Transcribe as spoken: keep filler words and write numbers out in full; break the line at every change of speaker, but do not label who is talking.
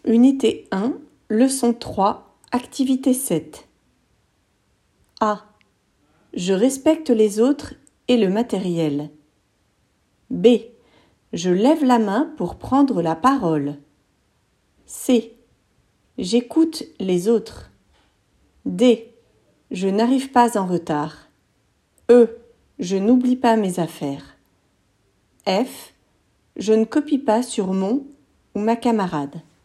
Unité un, leçon trois, activité sept. A. Je respecte les autres et le matériel. B. Je lève la main pour prendre la parole. C. J'écoute les autres. D. Je n'arrive pas en retard. E. Je n'oublie pas mes affaires. F. Je ne copie pas sur mon ou ma camarade.